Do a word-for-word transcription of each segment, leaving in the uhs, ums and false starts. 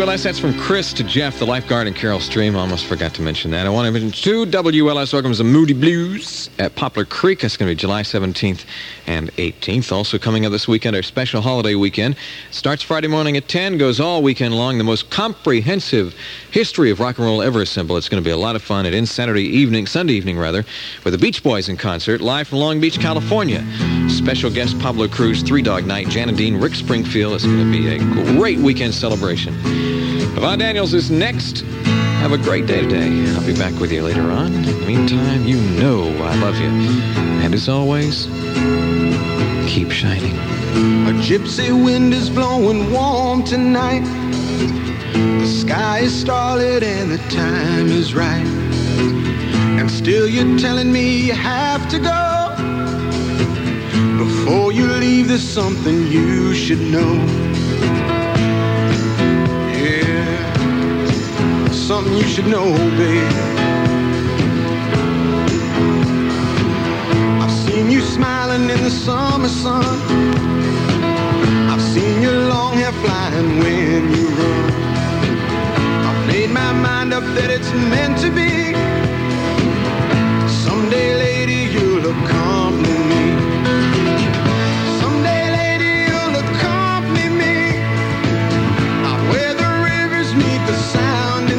W L S, that's from Chris to Jeff, the lifeguard, and Carol Stream. Almost forgot to mention that. I want to mention, too, W L S welcomes the Moody Blues at Poplar Creek. That's going to be July seventeenth and eighteenth. Also coming up this weekend, our special holiday weekend. Starts Friday morning at ten, goes all weekend long. The most comprehensive history of rock and roll ever assembled. It's going to be a lot of fun. It ends Saturday evening, Sunday evening, rather, with the Beach Boys in concert, live from Long Beach, California. Special guest Pablo Cruz, Three Dog Night, Jan Dean, Rick Springfield. It's going to be a great weekend celebration. Yvonne Daniels is next. Have a great day today. I'll be back with you later on. In the meantime, you know I love you. And as always, keep shining. A gypsy wind is blowing warm tonight. The sky is starlit and the time is right. And still you're telling me you have to go. Before you leave, there's something you should know. Something you should know, babe. I've seen you smiling in the summer sun. I've seen your long hair flying when you run. I've made my mind up that it's meant to be. Someday, lady, you'll accompany me. Someday, lady, you'll accompany me. Out where the rivers meet the sound.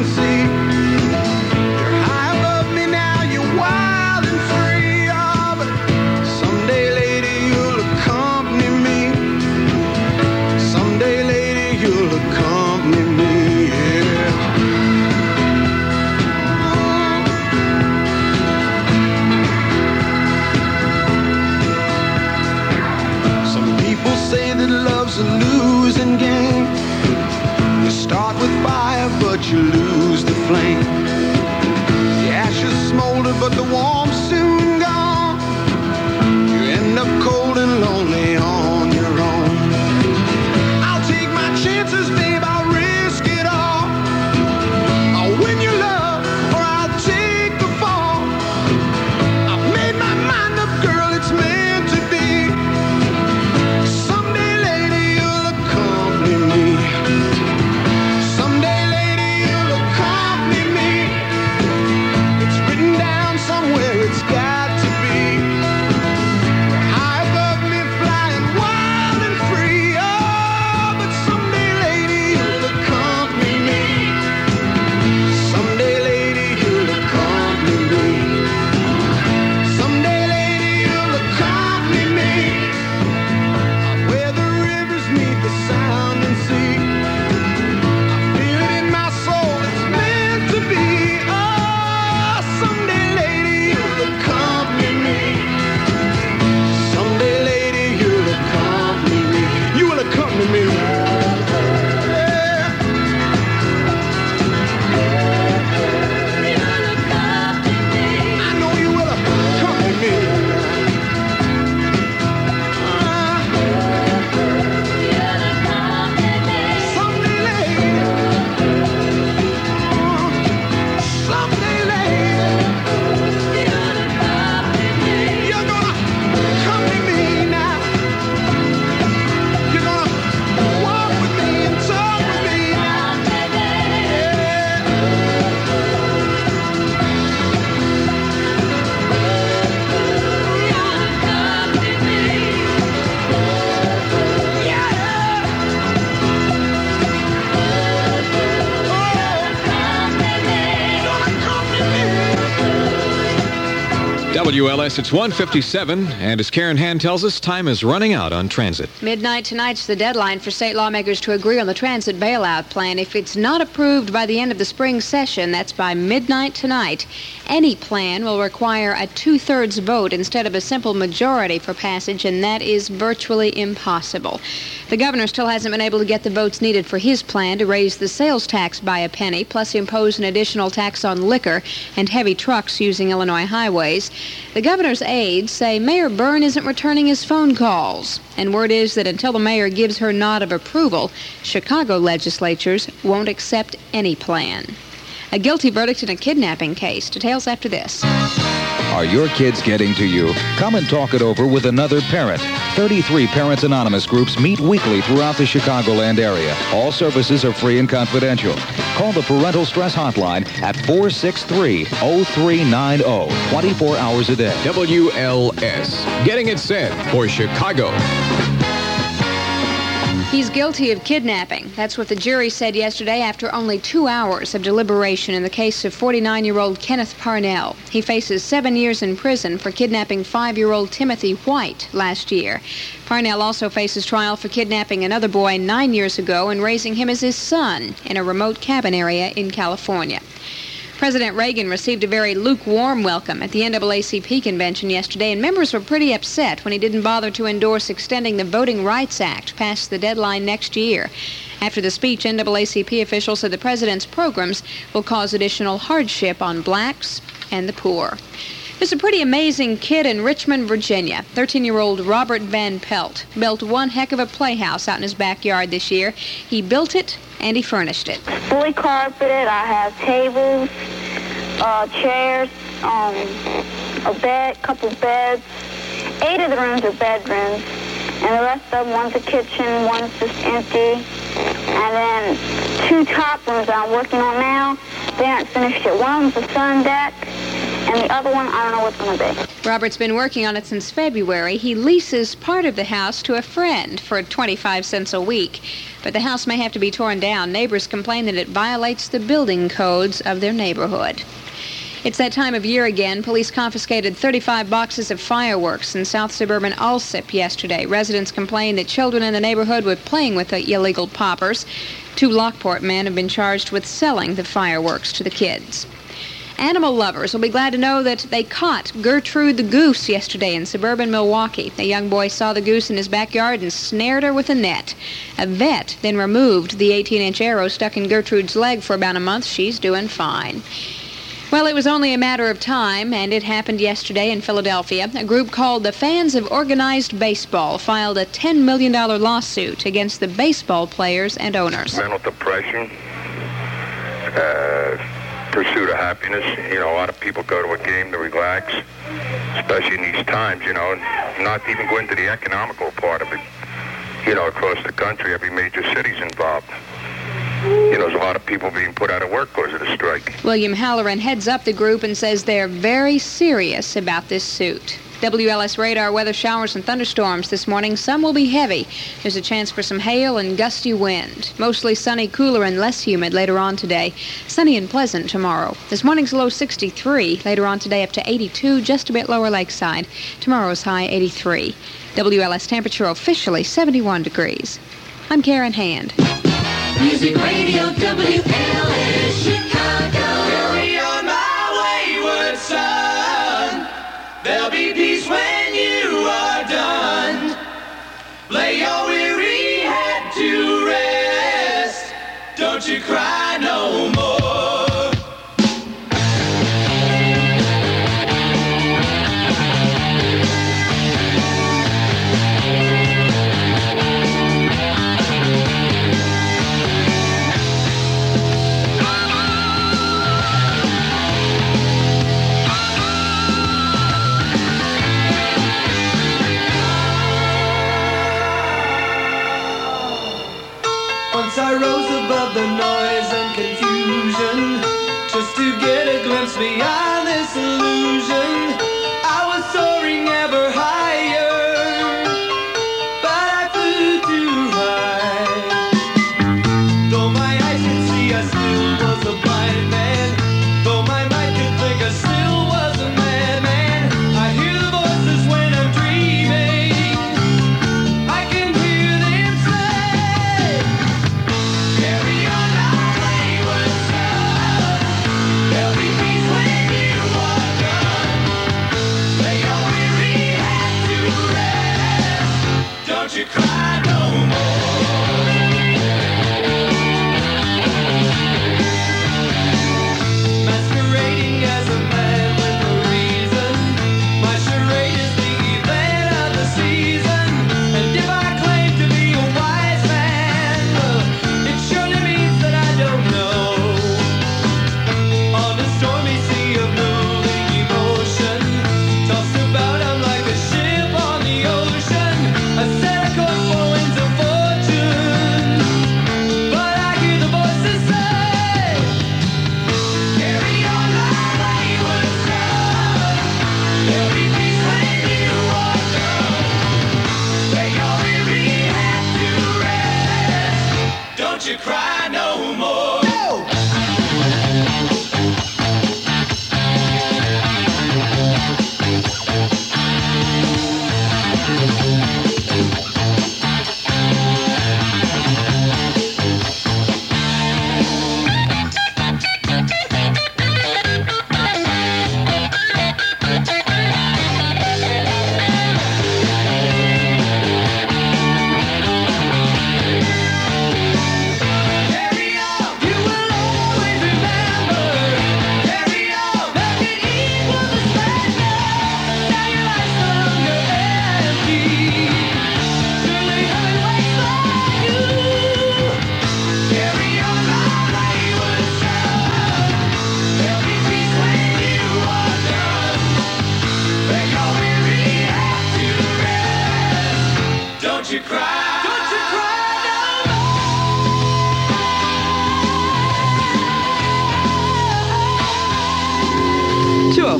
A losing game. You start with fire, but you lose the flame. The ashes smolder, but the warmth soon gone. You end up cold and lonely on your own. I'll take my chances, babe, I'll risk it all. I'll win your love, or I'll take the fall. I've made my mind up, girl, it's meant to be. Someday, lady, you'll accompany me. It's written down somewhere, it's got to be. High above me, flying wild and free. Oh, but someday, lady, you'll accompany me. Someday, lady, you'll accompany me. Someday, lady, you'll accompany me. Where the rivers meet the sound and sea. I feel it in my soul, it's meant to be. Oh, someday, lady, you'll accompany me. Someday, lady, you'll accompany me. You will accompany me. Yeah. I know you will accompany me. W L S, it's one fifty-seven, and as Karen Hand tells us, time is running out on transit. Midnight tonight's the deadline for state lawmakers to agree on the transit bailout plan. If it's not approved by the end of the spring session, that's by midnight tonight, any plan will require a two-thirds vote instead of a simple majority for passage, and that is virtually impossible. The governor still hasn't been able to get the votes needed for his plan to raise the sales tax by a penny, plus impose an additional tax on liquor and heavy trucks using Illinois highways. The governor's aides say Mayor Byrne isn't returning his phone calls, and word is that until the mayor gives her nod of approval, Chicago legislatures won't accept any plan. A guilty verdict in a kidnapping case. Details after this. Are your kids getting to you? Come and talk it over with another parent. thirty-three Parents Anonymous groups meet weekly throughout the Chicagoland area. All services are free and confidential. Call the Parental Stress Hotline at four six three, oh three nine oh, twenty-four hours a day. W L S, getting it said for Chicago. He's guilty of kidnapping. That's what the jury said yesterday after only two hours of deliberation in the case of forty-nine-year-old Kenneth Parnell. He faces seven years in prison for kidnapping five-year-old Timothy White last year. Parnell also faces trial for kidnapping another boy nine years ago and raising him as his son in a remote cabin area in California. President Reagan received a very lukewarm welcome at the N double A C P convention yesterday, and members were pretty upset when he didn't bother to endorse extending the Voting Rights Act past the deadline next year. After the speech, N double A C P officials said the president's programs will cause additional hardship on blacks and the poor. There's a pretty amazing kid in Richmond, Virginia. thirteen-year-old Robert Van Pelt built one heck of a playhouse out in his backyard this year. He built it and he furnished it. Fully carpeted. I have tables, uh, chairs, um, a bed, couple beds. Eight of the rooms are bedrooms, and the rest of them, one's a kitchen, one's just empty. And then two top rooms that I'm working on now, they aren't finished yet. One of them's a sun deck, and the other one, I don't know what's going to be. Robert's been working on it since February. He leases part of the house to a friend for twenty-five cents a week. But the house may have to be torn down. Neighbors complain that it violates the building codes of their neighborhood. It's that time of year again. Police confiscated thirty-five boxes of fireworks in south suburban Alsip yesterday. Residents complained that children in the neighborhood were playing with the illegal poppers. Two Lockport men have been charged with selling the fireworks to the kids. Animal lovers will be glad to know that they caught Gertrude the goose yesterday in suburban Milwaukee. A young boy saw the goose in his backyard and snared her with a net. A vet then removed the eighteen-inch arrow stuck in Gertrude's leg for about a month. She's doing fine. Well, it was only a matter of time, and it happened yesterday in Philadelphia. A group called the Fans of Organized Baseball filed a ten million dollars lawsuit against the baseball players and owners. Mental depression, uh, pursuit of happiness. You know, a lot of people go to a game to relax, especially in these times, you know, not even go into the economical part of it. You know, across the country, every major city's involved. You know, there's a lot of people being put out of work because of the strike. William Halloran heads up the group and says they're very serious about this suit. W L S radar weather showers and thunderstorms this morning. Some will be heavy. There's a chance for some hail and gusty wind. Mostly sunny, cooler, and less humid later on today. Sunny and pleasant tomorrow. This morning's low sixty-three. Later on today up to eighty-two, just a bit lower lakeside. Tomorrow's high eighty-three. W L S temperature officially seventy-one degrees. I'm Karen Hand. Music Radio W L S Chicago. Carry on my wayward son. There'll be peace when you are done. Lay your weary head to rest. Don't you cry no more. I rose above the noise and confusion just to get a glimpse beyond this illusion. I was soaring ever higher, but I flew too high. Though my eyes could see, I still was a blind man. Though my mind could think, I still was a madman. I hear the voices when I'm dreaming. I can hear them say, carry on our wayward son. There'll be peace when you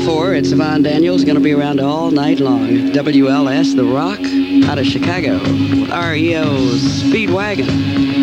four. It's Yvonne Daniels, going to be around all night long. W L S, The Rock, out of Chicago. R E O Speedwagon.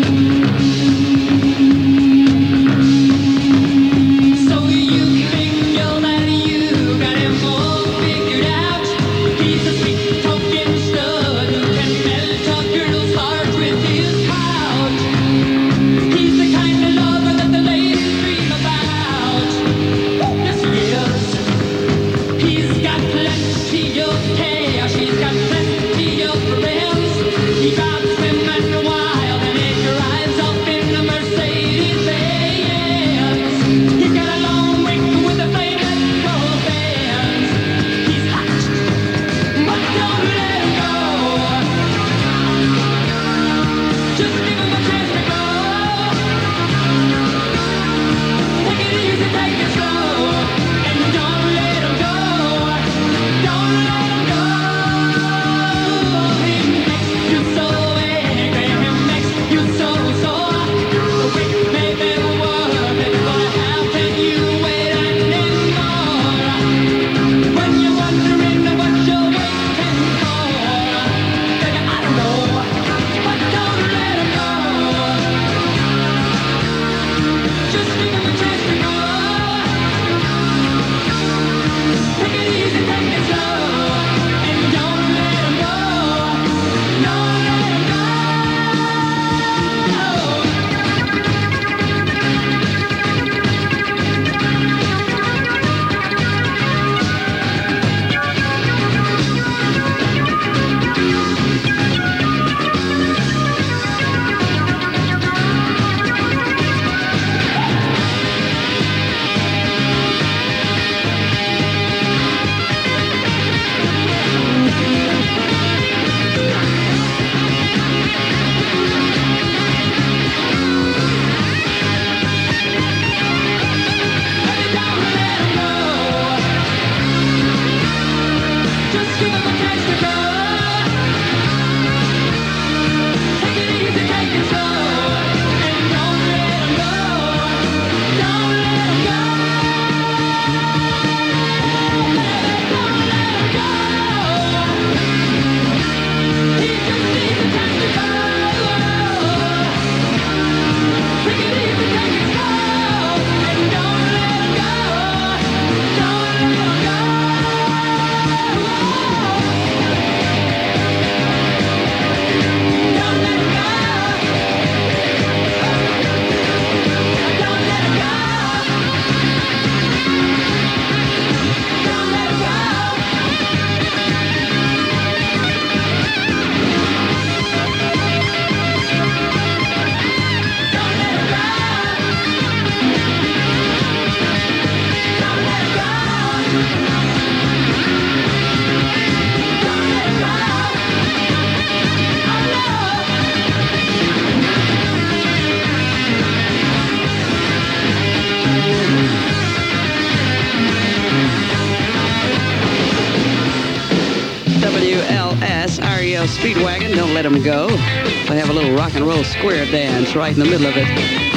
Speedwagon, don't let them go. They have a little rock and roll square dance right in the middle of it.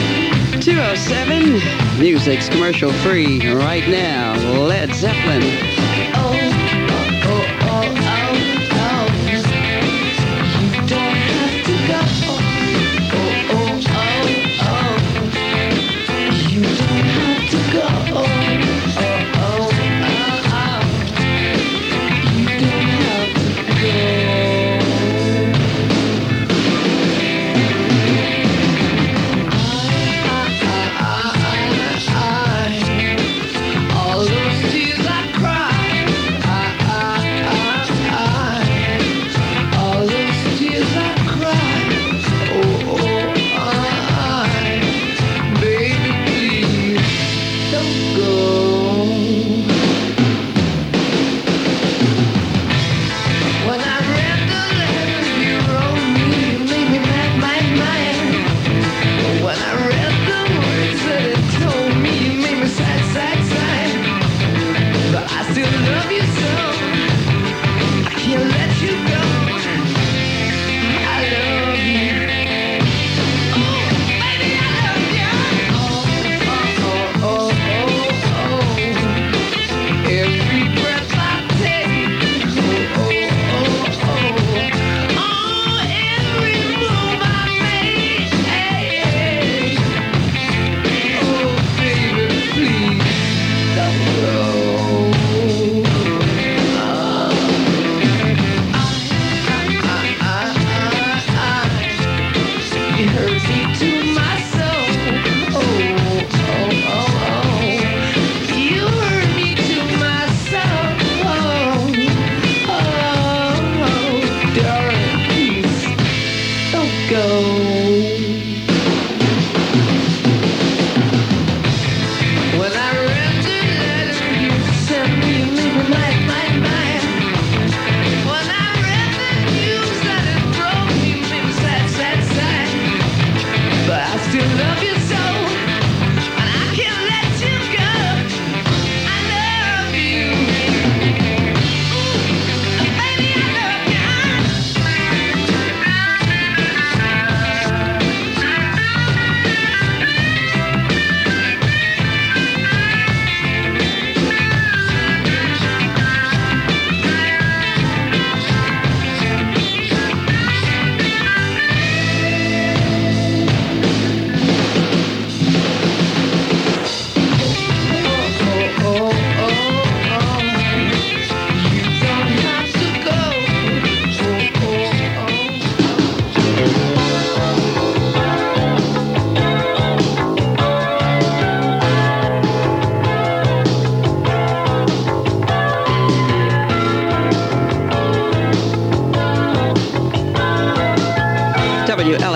two oh seven, music's commercial free right now. Led Zeppelin. Oh, oh, oh, oh, oh, oh. You don't have to go. Oh, oh, oh, oh. You don't have to go. Oh, oh, oh, oh. You don't have to go. All those tears I cried, I, I, I, I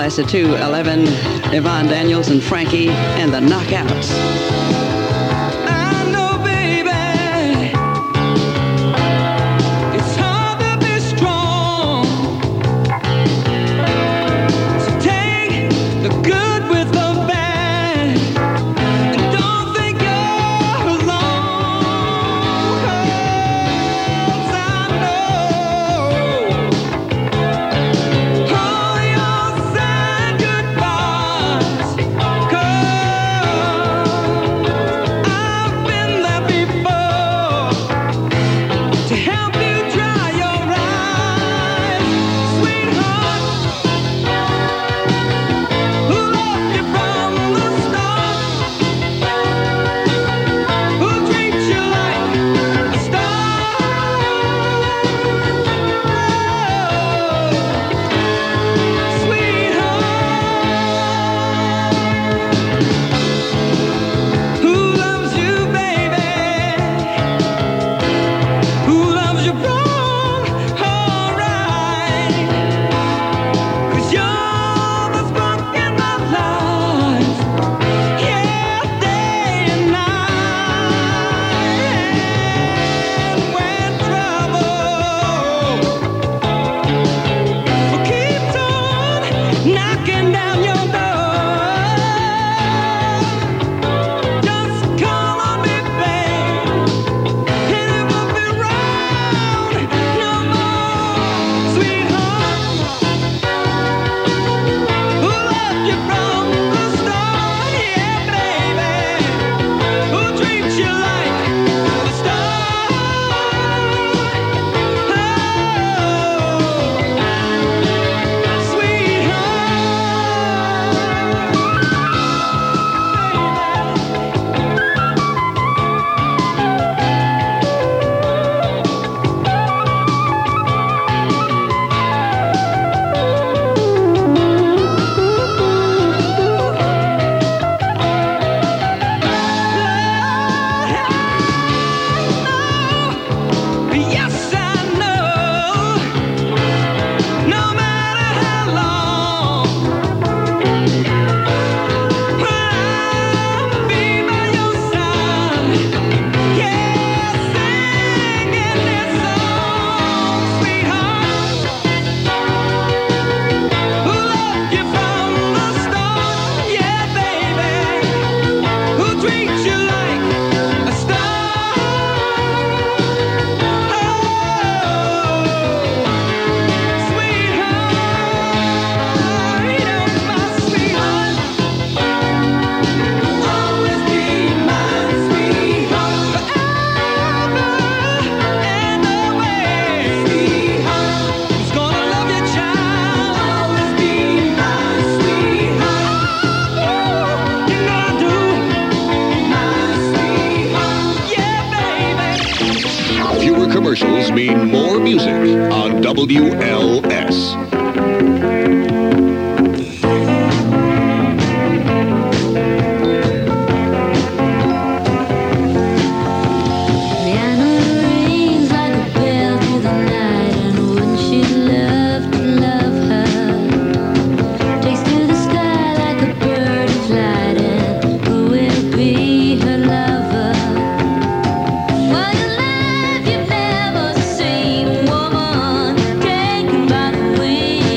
That's at two eleven, Yvonne Daniels and Frankie and the Knockouts. Commercials mean more music on W L S. Well, you live, you've never seen woman taken by the wind.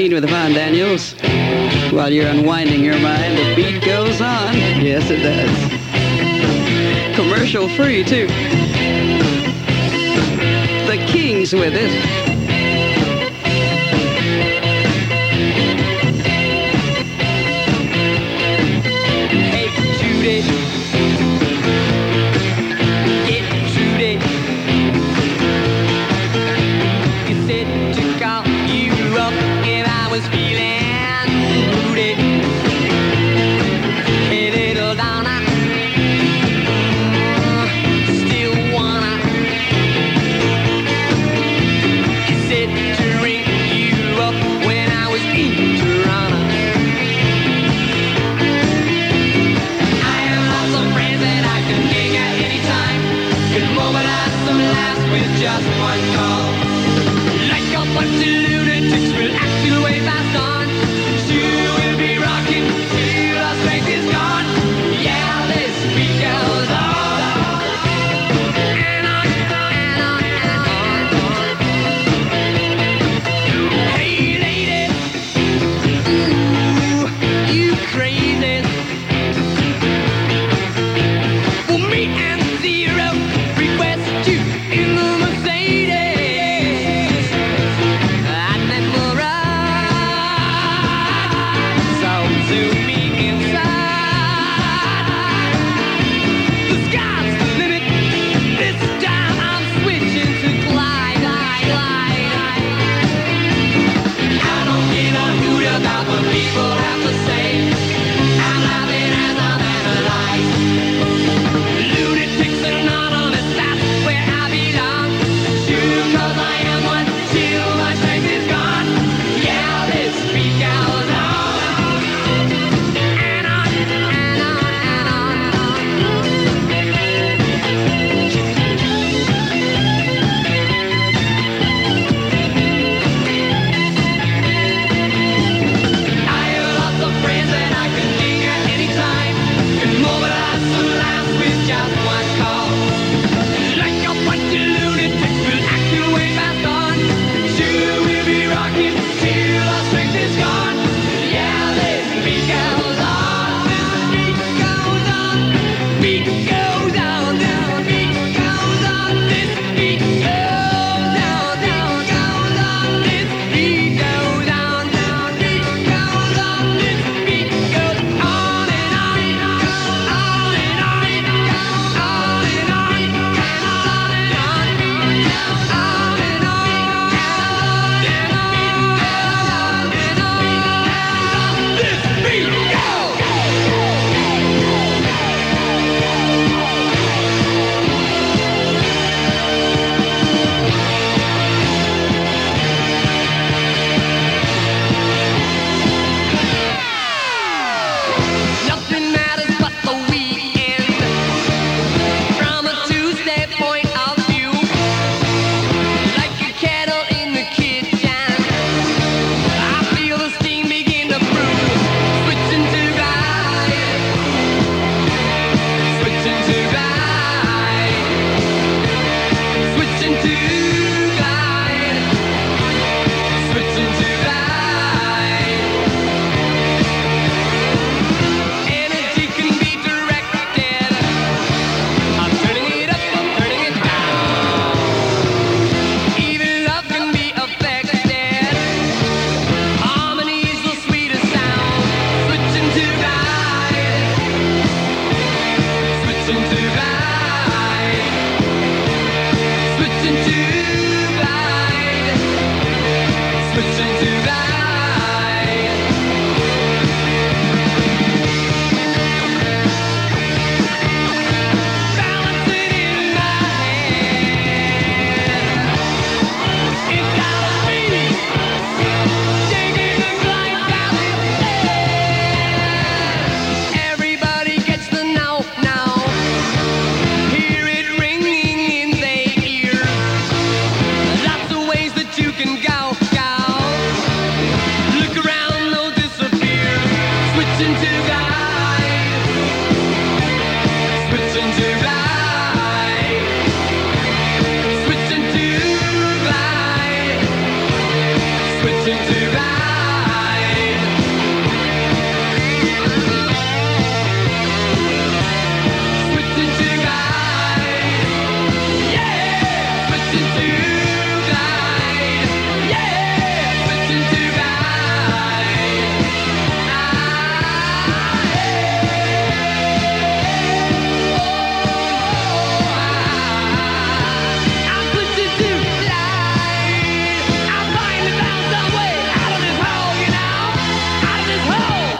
Green with the Von Daniels. While you're unwinding your mind, the beat goes on. Yes, it does. Commercial free, too. The Kings with it. Hey, Judy. Get Judy. You said to call you up and I was feeling moody. Hey, little Donna. Still wanna.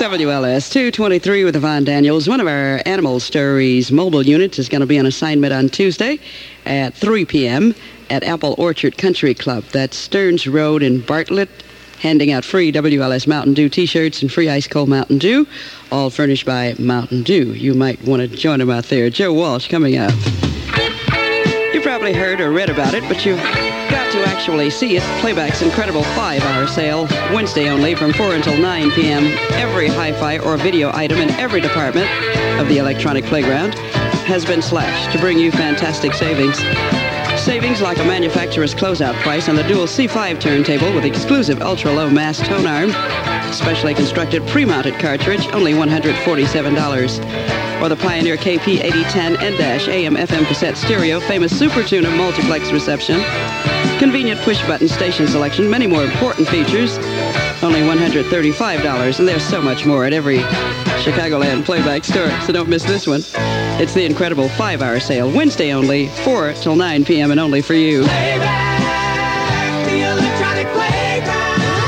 W L S two twenty-three with Yvonne Daniels. One of our Animal Stories mobile units is going to be on assignment on Tuesday at three p.m. at Apple Orchard Country Club. That's Stearns Road in Bartlett, handing out free W L S Mountain Dew T-shirts and free Ice Cold Mountain Dew, all furnished by Mountain Dew. You might want to join them out there. Joe Walsh coming up. You probably heard or read about it, but you've got to actually see it. Playback's incredible five-hour sale, Wednesday only from four until nine p.m. Every hi-fi or video item in every department of the electronic playground has been slashed to bring you fantastic savings. Savings like a manufacturer's closeout price on the dual C five turntable with exclusive ultra-low mass tone arm, specially constructed pre-mounted cartridge, only one hundred forty-seven dollars. Or the Pioneer K P eighty ten N-A M F M cassette stereo, famous Super Tuner multiplex reception, convenient push-button station selection, many more important features, only one hundred thirty-five dollars. And there's so much more at every Chicagoland playback store, so don't miss this one. It's the incredible five-hour sale, Wednesday only, four till nine p.m. and only for you. Playback, the electronic playground.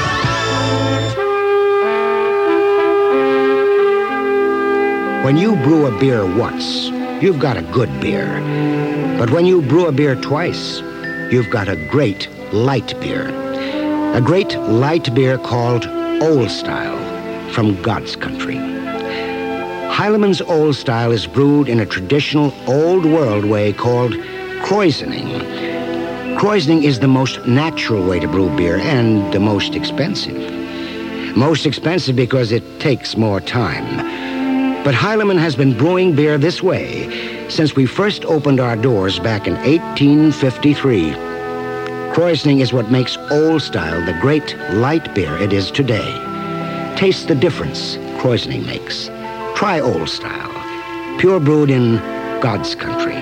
When you brew a beer once, you've got a good beer. But when you brew a beer twice, you've got a great light beer. A great light beer called Old Style from God's Country. Heileman's Old Style is brewed in a traditional old world way called kreuzening. Kreuzening is the most natural way to brew beer and the most expensive. Most expensive because it takes more time. But Heileman has been brewing beer this way since we first opened our doors back in eighteen fifty-three. Kreuzening is what makes Old Style the great light beer it is today. Taste the difference Kreuzening makes. Try Old Style, pure brewed in God's Country.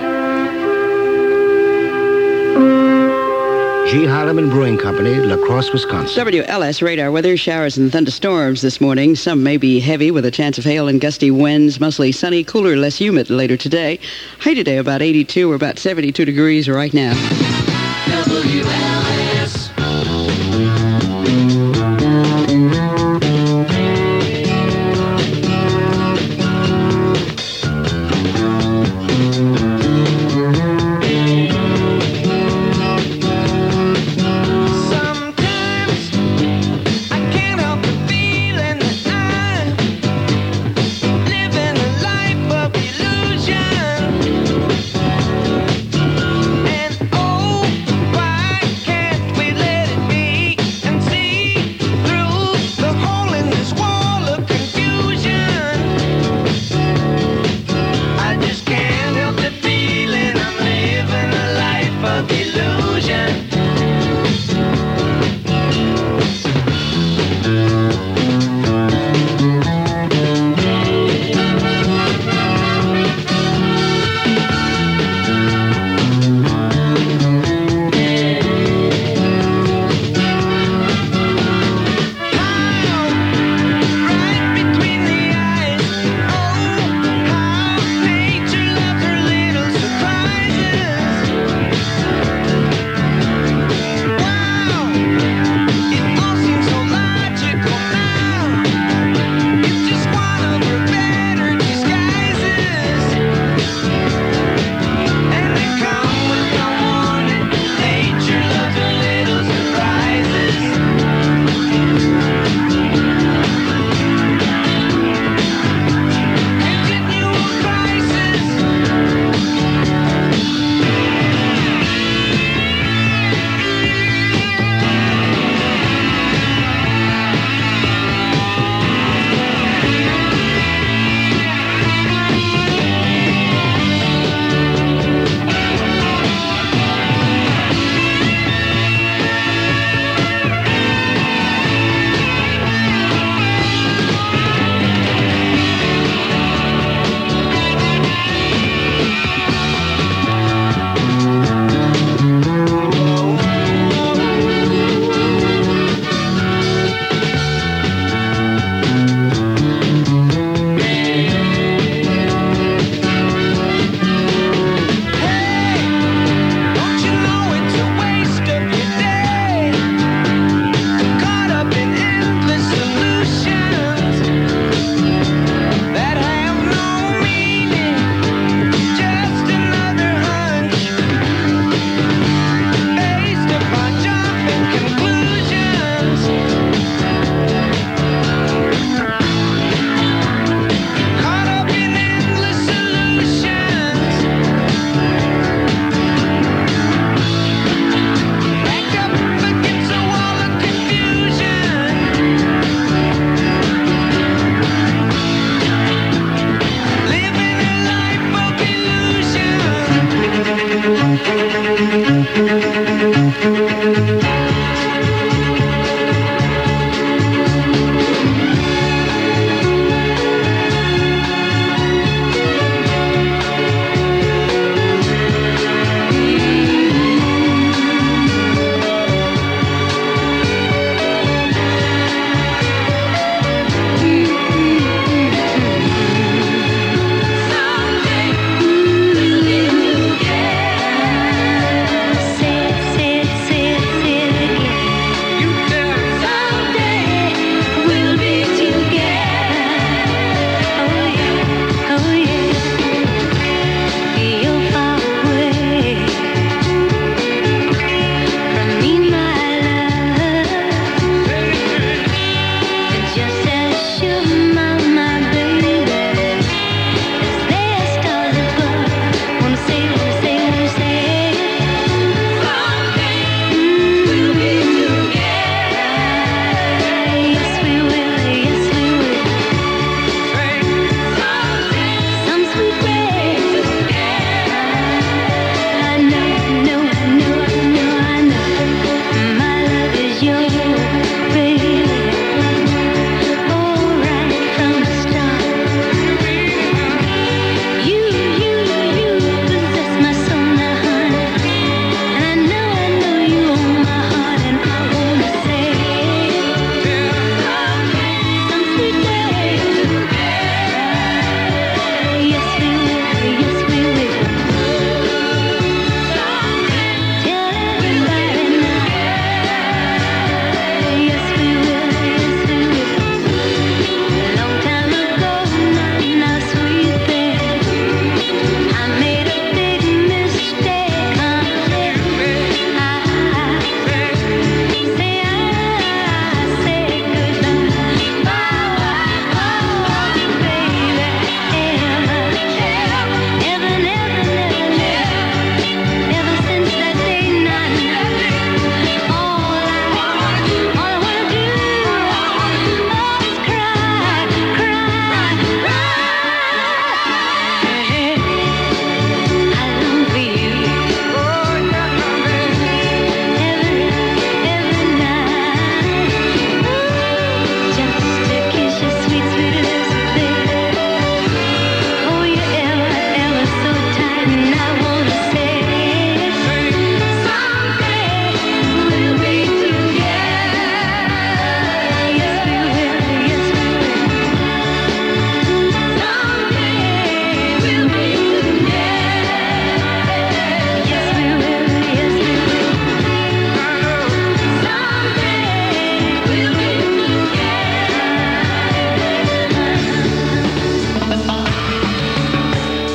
G. Heileman Brewing Company, La Crosse, Wisconsin. W L S radar weather, showers and thunderstorms this morning. Some may be heavy with a chance of hail and gusty winds. Mostly sunny, cooler, less humid later today. High today about eighty-two or about seventy-two degrees right now. W L S. And oh, why can't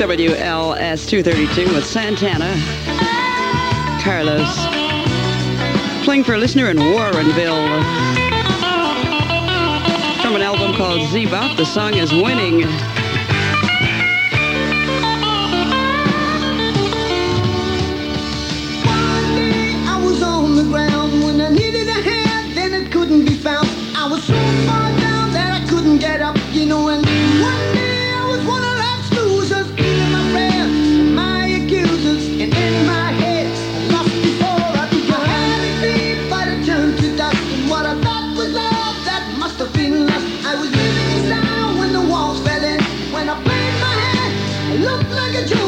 W L S two thirty-two with Santana. Carlos. Playing for a listener in Warrenville. From an album called Z-Bop, the song is Winning. On the ground when I needed a hand, then it couldn't be found. I was so far down that I couldn't get up, you know. And one day I was one of life's losers, feeling my friends and my accusers, and in my head, lost before I could go. I had a dream, but it turned to dust. And what I thought was love, that must have been lust. I was living in sound when the walls fell in. When I played my hand, I looked like a joke.